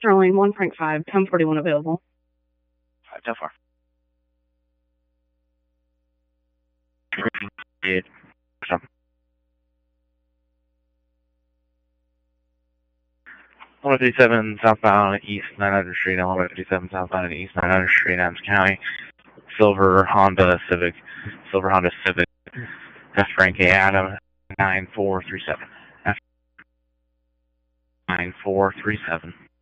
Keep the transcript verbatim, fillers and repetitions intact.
Sterling, one Frank five, ten forty-one available. Five, ten four. one fifty-seven southbound East nine hundred Street, and one fifty-seven southbound East nine hundred Street, Adams County. Silver Honda Civic, Silver Honda Civic, F Frank A. Adam, nine four three seven. F nine four three seven.